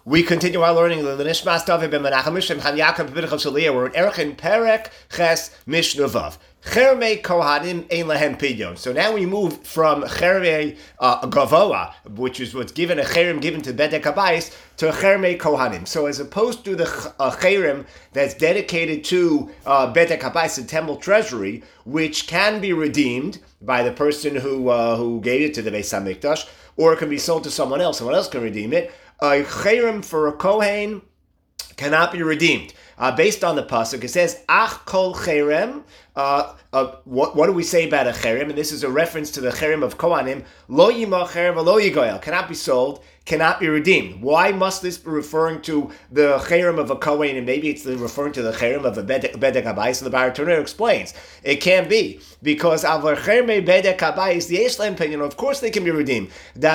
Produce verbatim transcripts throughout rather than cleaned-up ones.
We continue our learning the Nishmas David ben Menachem Mishim Han Yaakov ben Chav We're in Erech Perek Ches Mishnah Vav. Chermei Kohanim Ein Lahem Pidyon. So now we move from Chermei uh, Gavoa, which is what's given a Cherem given to Bedek Habayis, to Chermei Kohanim. So as opposed to the uh, Cherem that's dedicated to uh, Bedek Habayis, the temple treasury, which can be redeemed by the person who uh, who gave it to the Beis Hamikdash, or it can be sold to someone else. Someone else can redeem it. A cherem for a kohen cannot be redeemed. Uh, based on the pasuk, it says, Ach kol cherem. Uh, uh, what, what do we say about a cherem? And this is a reference to the cherem of Kohanim. Lo yimacher v'lo yigoyel. Cannot be sold, cannot be redeemed. Why must this be referring to the cherem of a kohen? And maybe it's referring to the cherem of a bedek habayis. So the Baruch Turner explains. It can be. Because avar cherme bedek habayis, the Yeshlam opinion, of course they can be redeemed.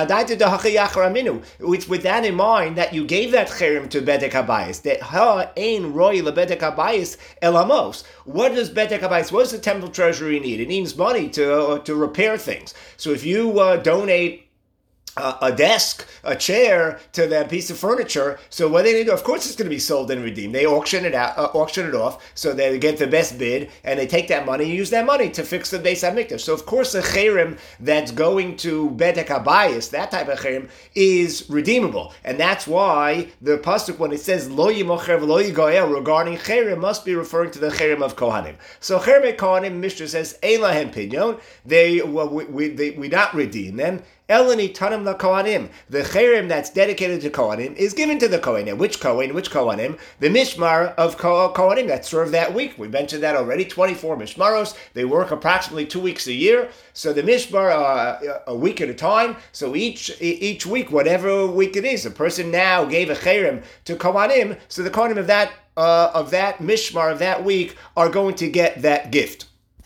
It's with that in mind that you gave that cherem to bedek habayis. That ha ein roy lebedek habayis elamos. What does bedek habayis? What does the temple treasury need? It needs money to uh, to repair things. So if you uh, donate Uh, a desk, a chair to that piece of furniture. So what they do, of course, it's going to be sold and redeemed. They auction it out, uh, auction it off, so they get the best bid, and they take that money and use that money to fix the Beis Hamikdash. So of course, a cherem that's going to Bedek Habayis, that type of cherem, is redeemable, and that's why the pasuk, when it says Lo yimocher v'lo yigoyel regarding cherem, must be referring to the cherem of Kohanim. So cherem Kohanim, Mishnah says Ein lahem pidyon. They well, we we they, we not redeem them. Eleni tanim la Kohanim. The cherem that's dedicated to Kohanim is given to the Kohanim. Which Kohen? Which Kohanim? The Mishmar of Kohanim that serve that week. We mentioned that already. twenty-four Mishmaros. They work approximately two weeks a year. So the Mishmar uh, a week at a time. So each each week, whatever week it is, a person now gave a cherem to Kohanim. So the Kohanim of that uh, of that Mishmar of that week are going to get that gift.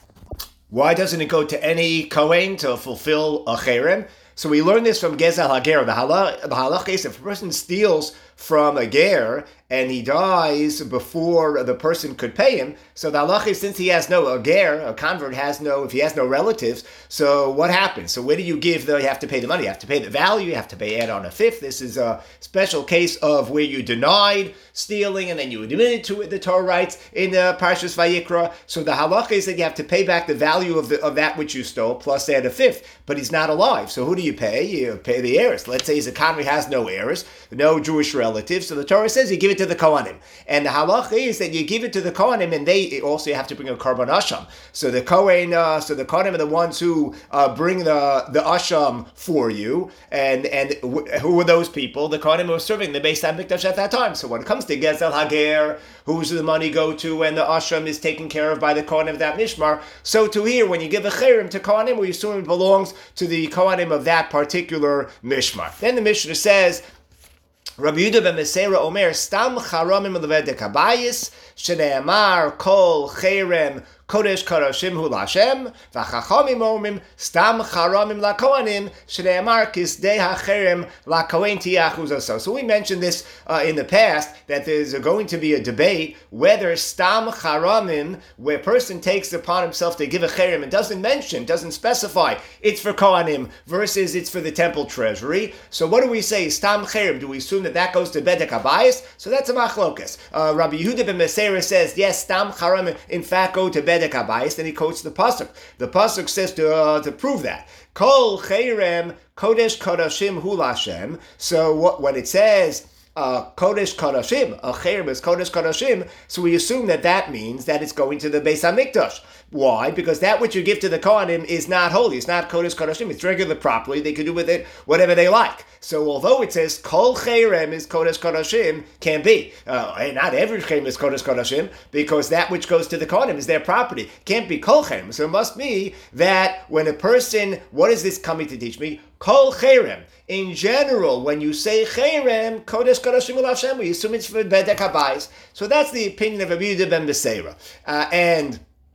Why doesn't it go to any Kohen to fulfill a cherem? So we learn this from Gezel HaGer. The halach is if a person steals from a ger and he dies before the person could pay him, so the halach is since he has no, a ger, a convert has no, if he has no relatives, so what happens? So where do you give the, you have to pay the money, you have to pay the value, you have to pay add on a fifth. This is a special case of where you denied stealing and then you admitted to it, the Torah writes in the Parshas Vayikra. So the halach is that you have to pay back the value of the of that which you stole plus add a fifth, but he's not alive. So who do you pay? You pay the heirs. Let's say his economy has no heirs, no Jewish relatives, so the Torah says you give it to the Kohanim. And the halach is that you give it to the Kohanim and they also have to bring a Karban Asham. So the Kohen, uh, so the Kohanim are the ones who uh, bring the, the Asham for you. And and w- who were those people? The Kohanim who were serving the Beis Hamikdash at that time. So when it comes to Gezel HaGer, who's the money go to and the Asham is taken care of by the Kohanim of that Mishmar, so to here, when you give a Cherem to Kohanim, we assume it belongs to the Kohanim of that particular Mishmar. Then the Mishnah says, Rabbi Yehuda ben Meseira Omer, Stam Charamim Levedek Habayis, Shene'amar Kol Cherem Kodesh Karashim Hu Lashem, V'chachamim Omrim Stam Charamim LaKohanim, Shene'amar Kisdei HaCherem LaKohen Tiachuz Oso. So we mentioned this uh, in the past, that there's going to be a debate whether Stam Charamim, where a person takes upon himself to give a Cherem and doesn't mention, doesn't specify, it's for Kohanim versus it's for the temple treasury. So what do we say? Stam Cherem, do we assume that that goes to Bedek Habayis? So that's a machlokas. Uh, Rabbi Yehuda ben Meseira says, yes, Stam Charamim in fact go to Bedek Habayis, then he quotes the pasuk. The pasuk says to uh, to prove that Kol Cherem Kodesh Kodashim Hu Lashem. So what when it says uh, Kodesh Kodashim, a cherem is Kodesh Kodashim, so we assume that that means that it's going to the Beis Hamikdash. Why? Because that which you give to the Kohanim is not holy. It's not Kodesh Kodashim. It's regular properly. They can do with it whatever they like. So although it says Kol Cherem is Kodesh Kodashim, can be. Uh, not every cherem is Kodesh Kodashim, because that which goes to the Kohanim is their property. Can't be Kol Cherem. So it must be that when a person, what is this coming to teach me? Kol Cherem. In general, when you say Cherem, Kodesh Kodashim Hu Lashem, we assume it's for Bedek Habayis. So that's the opinion of Rabbi Yehuda ben Meseira. Uh, and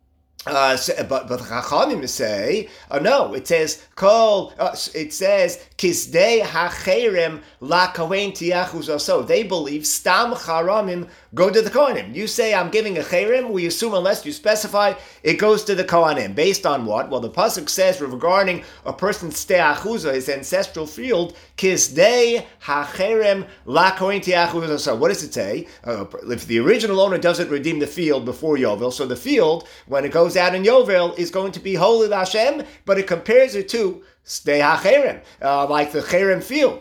Uh, but but Chachamim say, oh no, it says kol. Uh, it says kisdei hacherem la kohen tiachuz. So they believe stam charamim go to the kohanim. You say I'm giving a cherem, we assume unless you specify it goes to the kohanim. Based on what? Well, the pasuk says regarding a person's stei achuza, his ancestral field, kisdei hacherem la kohen tiachuz. So what does it say? Uh, if the original owner doesn't redeem the field before Yovel, so the field when it goes out in Yovel is going to be holy to Hashem, but it compares it to stei hacherem, uh, like the cherem field.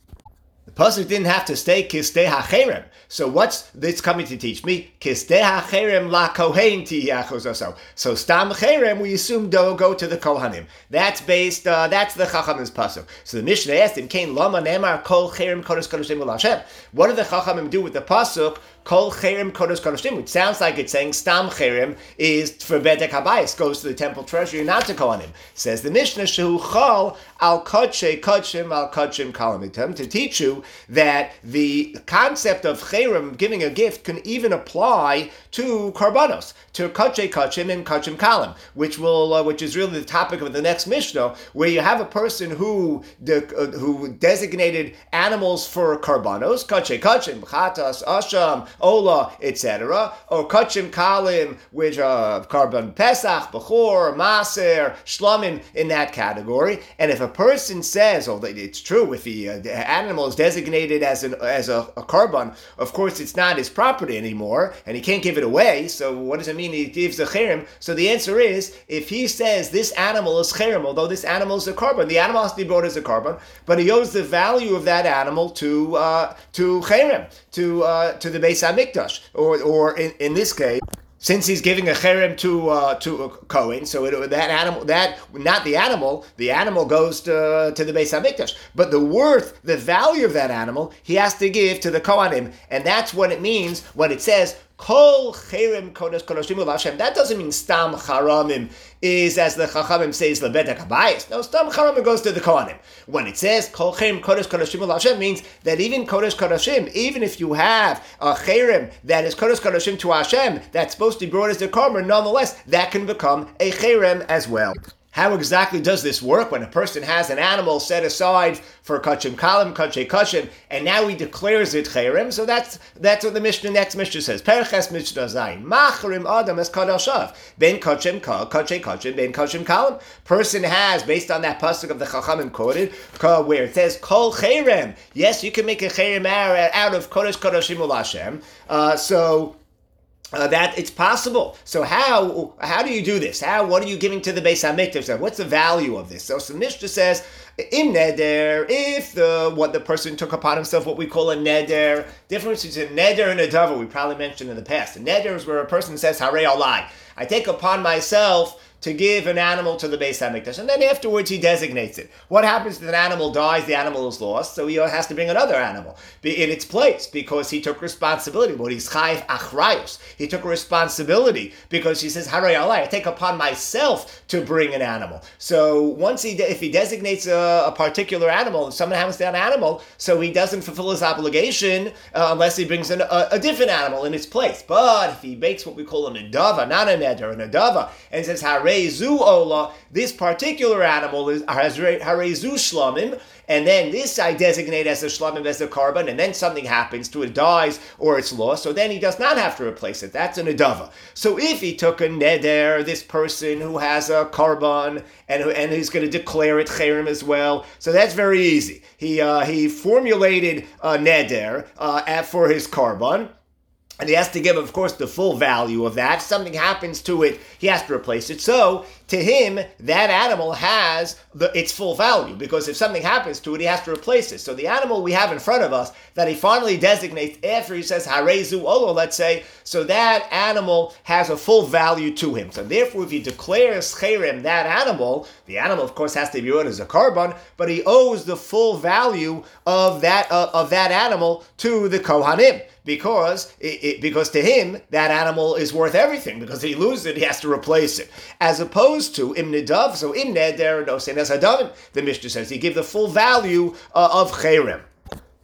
The pasuk didn't have to stay kistei hacherem. So what's this coming to teach me? Kistei hacherem la kohen tiyachos. So so stam cherem we assume do go to the kohanim. That's based. Uh, that's the Chachamim's pasuk. So the Mishnah asked him, "Kain lama nemar kol cherem kodesh kodeshim Hashem." What do the Chachamim do with the pasuk? Kol cherem kodesh kodeshim, which sounds like it's saying stam cherem is for bedek habayis, goes to the temple treasury, not to kohanim. Says the Mishnah, shehu chol al kodshe kodshim al kodshim kalamitem, to teach you that the concept of cherem, giving a gift, can even apply to karbanos, to kodshe kodshim and kodshim kalim, which will, uh, which is really the topic of the next Mishnah, where you have a person who de, uh, who designated animals for karbanos, kodshe kodshim, chatas, asham, Ola, et cetera, or Kachim Kalim, which are Karban Pesach, Bechor, Maser, Shlomim in that category. And if a person says, oh, it's true, if the, uh, the animal is designated as an as a, a Karban, of course it's not his property anymore, and he can't give it away. So what does it mean he gives a cherem? So the answer is, if he says this animal is cherem, although this animal is a Karban, the animal has to be brought as a Karban, but he owes the value of that animal to uh, to cherem, to uh, to the Beis Hamikdash, or or in, in this case, since he's giving a cherem to uh, to a Kohen, so it, that animal, that not the animal, the animal goes to, to the Beis Hamikdash, but the worth, the value of that animal, he has to give to the Kohanim, and that's what it means when it says Kol cherem kodesh kodeshim Hashem. That doesn't mean stam charamim is, as the Chachamim says, lebedek habayis. No, stam charamim goes to the Kohanim. When it says kol cherem kodesh kodeshim Hashem, means that even kodesh kodeshim, even if you have a cherem that is kodesh kodeshim to Hashem, that's supposed to be brought as a korban, nonetheless, that can become a cherem as well. How exactly does this work when a person has an animal set aside for kachim kalim, kachay kachim, and now he declares it cherem? So that's that's what the Mishnah, next Mishnah says. Perches Mishnah Zayin. Macharim Adam es kadashav. Ben kachim kal, kachay kachim, ben kachim kalim. Person has, based on that pasuk of the Chachamim quoted, where it says kol cherem. Yes, you can make a cherem out of kodesh kodashim ul Hashem. Uh, so. Uh, that it's possible. So how how do you do this? How what are you giving to the Beis Hamikdash? What's the value of this? So, so Mishnah says, im neder, if the what the person took upon himself, what we call a neder. Difference between a neder and a davar we probably mentioned in the past. A neder is where a person says harei alai, I take upon myself to give an animal to the Beis Hamikdash, and then afterwards he designates it. What happens if an animal dies? The animal is lost, so he has to bring another animal in its place because he took responsibility. What he's chayv achrayus. He took a responsibility because he says harei alai, I take upon myself to bring an animal. So once he, if he designates a, a particular animal, if someone happens to have an animal, so he doesn't fulfill his obligation uh, unless he brings in a, a different animal in its place. But if he makes what we call an adava, not a neder, an adava, and says harei zu ola, this particular animal is has harei zu shlamim, and then this I designate as a shlamim, as a korban, and then something happens to it, dies or it's lost, so then he does not have to replace it. That's an adava. So if he took a neder, this person who has a korban and who, and he's going to declare it cherem as well, so that's very easy. He uh, he formulated a neder uh, for his korban. And he has to give, of course, the full value of that. If something happens to it, he has to replace it. So, to him, that animal has the, its full value, because if something happens to it, he has to replace it. So the animal we have in front of us that he finally designates after he says harei zu olo, let's say, so that animal has a full value to him. So therefore, if he declares cherem that animal, the animal, of course, has to be brought as a korban, but he owes the full value of that uh, of that animal to the kohanim. Because it, it, because to him, that animal is worth everything. Because if he loses it, he has to replace it. As opposed to im nedav, so im neder, no senes hadavim, the Mishnah says, he give the full value uh, of cherem.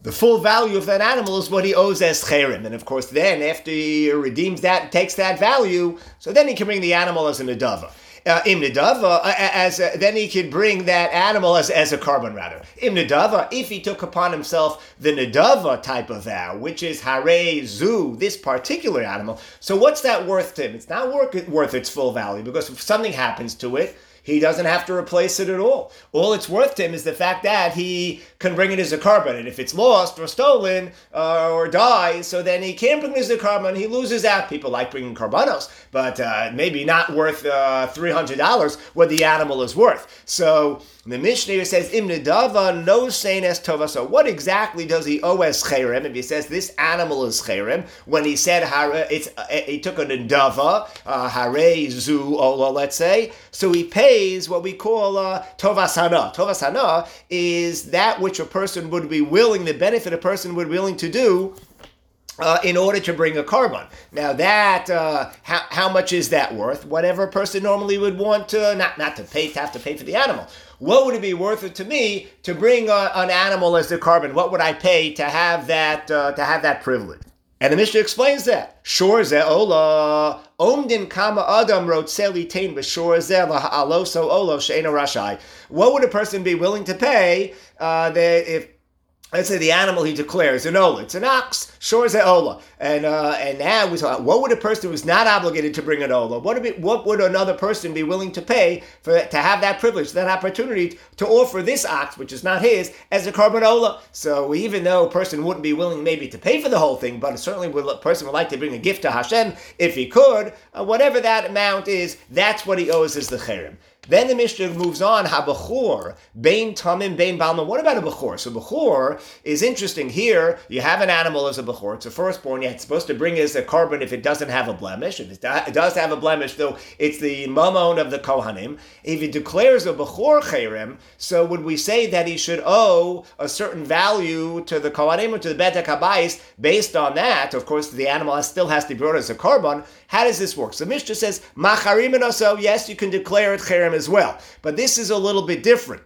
The full value of that animal is what he owes as cherem. And of course, then after he redeems that, takes that value, so then he can bring the animal as a nedava. Uh, Im nedava, uh, as uh, then he could bring that animal as, as a carbon rather. Im nedava, if he took upon himself the nedava type of vow, which is hare zu, this particular animal. So what's that worth to him? It's not worth, worth its full value, because if something happens to it, he doesn't have to replace it at all. All it's worth to him is the fact that he can bring it as a carbon. And if it's lost or stolen uh, or dies, so then he can't bring it as a carbon, he loses out. People like bringing carbonos, but uh, maybe not worth uh, three hundred dollars what the animal is worth. So the Mishnah says, Im nedava no sein es tova. So what exactly does he owe as cherem? If he says this animal is cherem, when he said hare, it's, uh, he took a nedava, uh, hare zu ola, let's say, so he pays what we call uh, tovas hana. Tovas hana is that which a person would be willing, the benefit a person would be willing to do Uh, in order to bring a carbon. Now that, uh, how, how much is that worth? Whatever a person normally would want to, not, not to pay, to have to pay for the animal. What would it be worth it to me to bring a, an animal as the carbon? What would I pay to have that, uh, to have that privilege? And the Mishnah explains that. Shor ze ola, omdin kama adam wrote seli tain b'shor ze aloso olo she'ena rashai. What would a person be willing to pay uh, that if, let's say the animal he declares an ola, it's an ox, sure as an ola, and uh, and now we talk, what would a person who's not obligated to bring an ola? What would be, what would another person be willing to pay for to have that privilege, that opportunity to offer this ox, which is not his, as a carbon ola? So even though a person wouldn't be willing maybe to pay for the whole thing, but certainly would, a person would like to bring a gift to Hashem if he could, uh, whatever that amount is, that's what he owes as the cherem. Then the Mishnah moves on, ha-bechor, bein tamim, bein balma. What about a bechor? So bechor is interesting here. You have an animal as a bechor. It's a firstborn. Yet it's supposed to bring as a carbon if it doesn't have a blemish. If it does have a blemish, though, it's the mamon of the kohanim. If he declares a bechor cherem, so would we say that he should owe a certain value to the kohanim or to the bet habayis based on that? Of course, the animal still has to be brought as a carbon. How does this work? So Mishnah says, macharim and also, yes, you can declare it cherem as well. But this is a little bit different,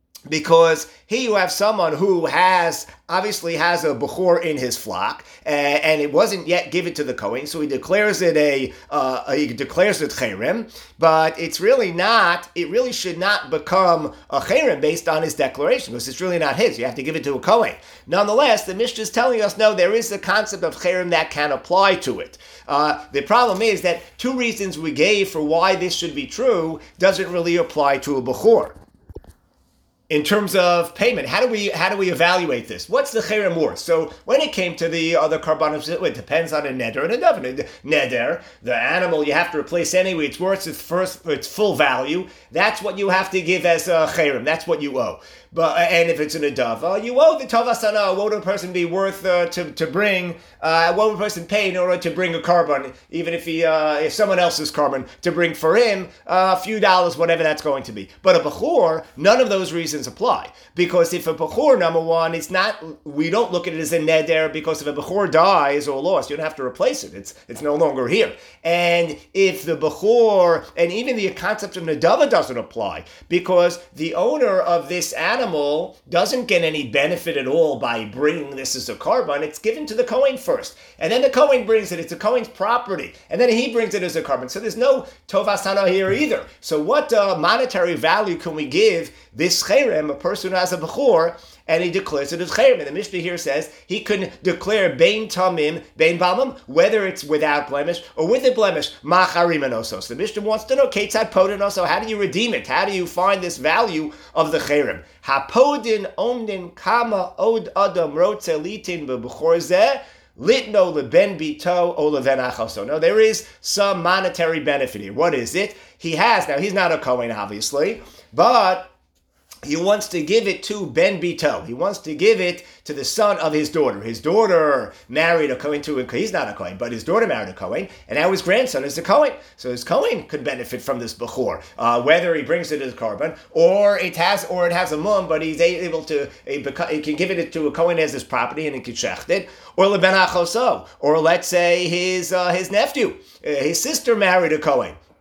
because here you have someone who has, obviously has a bechor in his flock, uh, and it wasn't yet given to the Kohen, so he declares it a, uh, he declares it cherem, but it's really not, it really should not become a cherem based on his declaration, because it's really not his. You have to give it to a Kohen. Nonetheless, the Mishnah is telling us, no, there is the concept of cherem that can apply to it. Uh, the problem is that two reasons we gave for why this should be true doesn't really apply to a bechor. In terms of payment, how do we how do we evaluate this? What's the cherem worth? So when it came to the other carbonos, it depends on a neder and a daven. Neder, the animal you have to replace anyway, it's worth its first its full value. That's what you have to give as a cherem. That's what you owe. But and if it's an adava, you owe the tovasana. What would a person be worth uh, to to bring? Uh, what would a person pay in order to bring a carbon, even if he uh, if someone else's carbon to bring for him uh, a few dollars, whatever that's going to be. But a bechor, none of those reasons apply, because if a bechor, number one, it's not. We don't look at it as a neder, because if a bechor dies or lost, you don't have to replace it. It's it's no longer here. And if the bechor, and even the concept of nedava doesn't apply, because the owner of this animal animal doesn't get any benefit at all by bringing this as a carbon. It's given to the Kohen first, and then the Kohen brings it. It's the Kohen's property, and then he brings it as a carbon. So there's no tovas hana here either. So what uh, monetary value can we give this cherem, a person who has a bechor, and he declares it as cherem? And the Mishnah here says he can declare bein tamim, bein balmim, whether it's without blemish or with a blemish, macharim anosos. The Mishnah wants to know, ketzad podin also, how do you redeem it? How do you find this value of the cherem? Hapodin omdin kama od adam rotze litin bebechor zeh, litno leben bito o leven achoso. No, there is some monetary benefit here. What is it? He has, now he's not a Kohen obviously, but he wants to give it to Ben Bito. He wants to give it to the son of his daughter. His daughter married a Kohen to a, he's not a Kohen, but his daughter married a Kohen, and now his grandson is a Kohen. So his Kohen could benefit from this bechor, uh, whether he brings it as carbon, or it has or it has a mum, but he's able to, he can give it to a Kohen as his property, and he can shecht it, or leben achoso, or let's say his uh, his nephew, uh, his sister married a Kohen.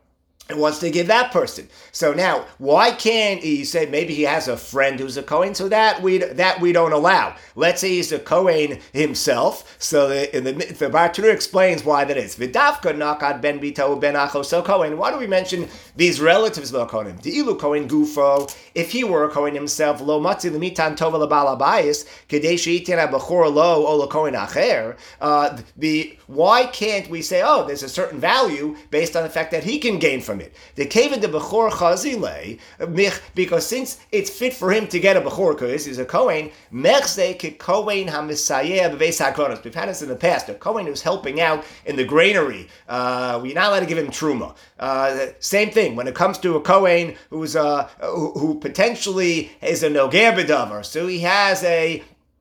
and wants to give that person. So now, why can't he say maybe he has a friend who's a Kohen? So that we that we don't allow. Let's say he's a Kohen himself. So the, in the, the Bar Torah explains why that is. V'dafka nakad ben bito ben achos Kohen. Why do we mention these relatives of the Kohen? De'ilu Kohen gufo. If he were a Kohen himself, lo matzi lemitan tova lebal habayis kedei she'itin habachor lo o leKohen acher. The why can't we say, oh, there's a certain value based on the fact that he can gain from it? The Kevin the Bechor Chazile, because since it's fit for him to get a Bechor because he's a Kohen, Mechze ke Kohen HaMesayeh B'Beis HaKronos. We've had this in the past. A Kohen who's helping out in the granary. Uh, we're not allowed to give him Truma. Uh, same thing when it comes to a Kohen who's uh, who, who potentially is a Noger B'Davar. So he has a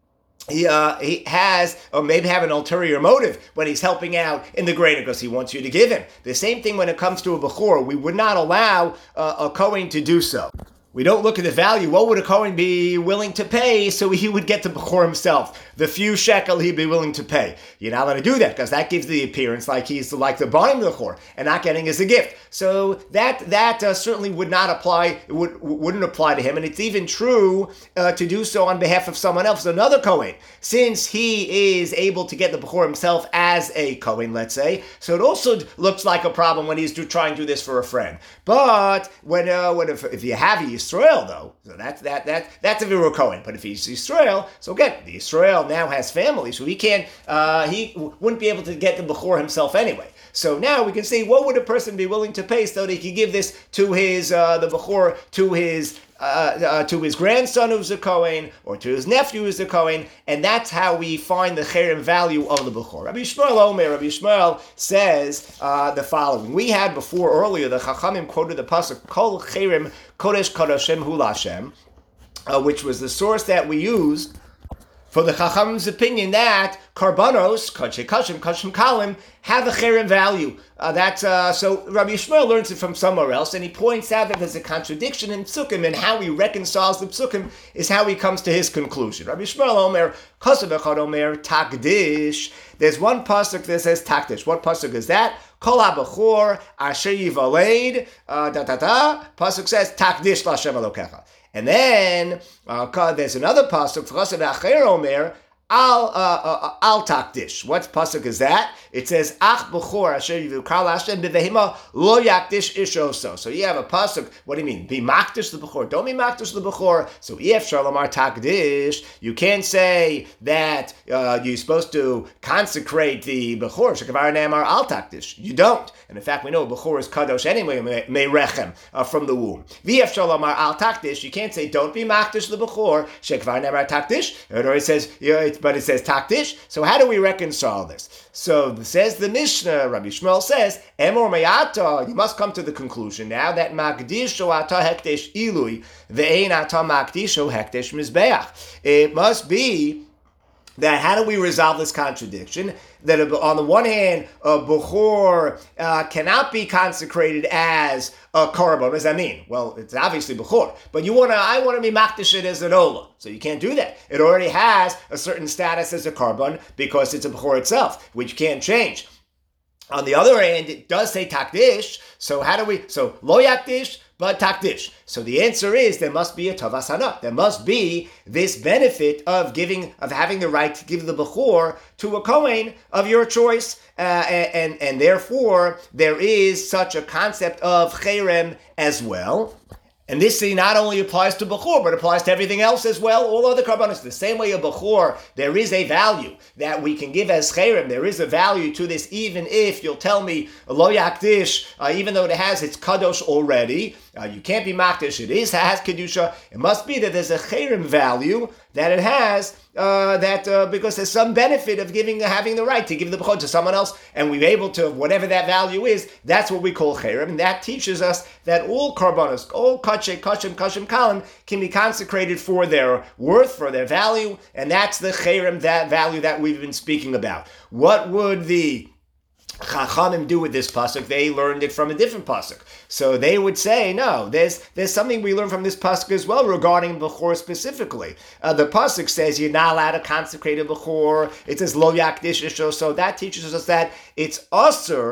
He uh, he has, or maybe have an ulterior motive when he's helping out in the grain because he wants you to give him. The same thing when it comes to a Bechor. We would not allow uh, a Kohen to do so. We don't look at the value. What would a Kohen be willing to pay so he would get the Bechor himself? The few shekel he'd be willing to pay. You're not allowed to do that because that gives the appearance like he's like the buying the Bechor and not getting as a gift. So that that uh, certainly would not apply, would, wouldn't apply to him. And it's even true uh, to do so on behalf of someone else, another Kohen. Since he is able to get the Bechor himself as a Kohen, let's say, so it also looks like a problem when he's do, trying to do this for a friend. But when, uh, when if, if you have a Yisrael, though, so that's that that that's a Viru Kohen. But if he's Yisrael, so again, the Yisrael now has family, so he can't, uh, he wouldn't be able to get the Bechor himself anyway. So now we can see what would a person be willing to pay so that he could give this to his uh, the Bechor to his. Uh, uh, to his grandson who's a Kohen, or to his nephew who's a Kohen, and that's how we find the cherem value of the Bechor. Rabbi Shmuel Omer, Rabbi Shmuel says uh, the following. We had before earlier, the Chachamim quoted the pasuk, Kol cherem kodesh kodashim hu Lashem, uh, which was the source that we used for the Chachamim's opinion that Karbanos, Kachim Kachim, Kachim Kalim, have a cherem value. Uh, that's uh, so Rabbi Yishmael learns it from somewhere else, and he points out that there's a contradiction in Psukim, and how he reconciles the Psukim is how he comes to his conclusion. Rabbi Yishmael Omer, Kosev Echad Omer, Takdish. There's one pasuk that says Takdish. What pasuk is that? Kol HaBechor Asher Yivaled, uh, da da da. Pasuk says Takdish LaShem Elokecha. And then uh, there's another pasuk, Kosev Acher Omer, Al uh, uh, al takdish. What pasuk is that? It says Ach bechor asher yivukar Hashem b'vehima lo yakdish ish oso. So you have a pasuk. What do you mean? Be makdish the bechor. Don't be makdish the bechor. So if shalomar takdish, you can't say that uh, you're supposed to consecrate the bechor. Shekavar ne'amar al takdish. You don't. And in fact, we know bechor is kadosh anyway. Merechem uh, from the womb. V'ef shalomar al takdish. You can't say don't be makdish the bechor. Shekavar ne'amar takdish. Or it says you know, but it says takdish. So how do we reconcile this? So says the Mishnah, Rabbi Shmuel says, Emor meyata, you must come to the conclusion now that makdisho ata hekdesh ilui, ve'ein ata makdisho hekdesh mizbeach. It must be that how do we resolve this contradiction? That on the one hand, a Bechor uh, cannot be consecrated as a korban. What does that mean? Well, it's obviously Bechor, but you want to. I want to be makdish it as an ola, so you can't do that. It already has a certain status as a korban because it's a Bechor itself, which you can't change. On the other hand, it does say takdish. So how do we? So lo yakdish, but takdish. So the answer is there must be a tavas hana. There must be this benefit of giving, of having the right to give the bechor to a kohen of your choice, uh, and, and and therefore there is such a concept of cherem as well. And this not only applies to Bechor, but applies to everything else as well, all other karbanos. The same way a Bechor, there is a value that we can give as cherem. There is a value to this, even if you'll tell me, lo yakdish, uh, even though it has its kadosh already, uh, you can't be makdish, it is, has kedusha. It must be that there's a cherem value that it has, uh, that uh, because there's some benefit of giving, having the right to give the bechor to someone else, and we're able to, whatever that value is, that's what we call cherem, and that teaches us that all karbanos, all kachim, kachim, kachim, kalim, can be consecrated for their worth, for their value, and that's the cherem, that value that we've been speaking about. What would the Chachamim do with this pasuk? They learned it from a different pasuk. So they would say, no, there's there's something we learn from this pasuk as well regarding Bechor specifically. Uh, the pasuk says you're not allowed to consecrate a Bechor. It says lo yakdish isho. So that teaches us that it's usher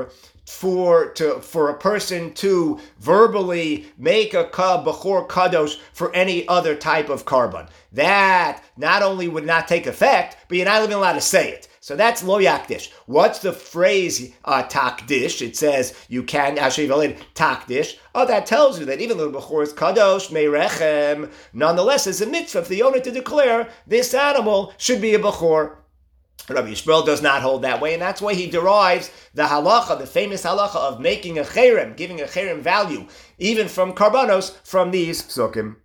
for to for a person to verbally make a bechor kadosh for any other type of carbon. That not only would not take effect, but you're not even allowed to say it. So that's lo yakdish. What's the phrase uh, takdish? It says you can actually valid takdish. Oh, that tells you that even though the bechor is kadosh meirechem, nonetheless, it's a mitzvah for the owner to declare this animal should be a bechor. Rabbi Yishmael does not hold that way, and that's why he derives the halacha, the famous halacha of making a cherem, giving a cherem value, even from karbanos, from these psukim.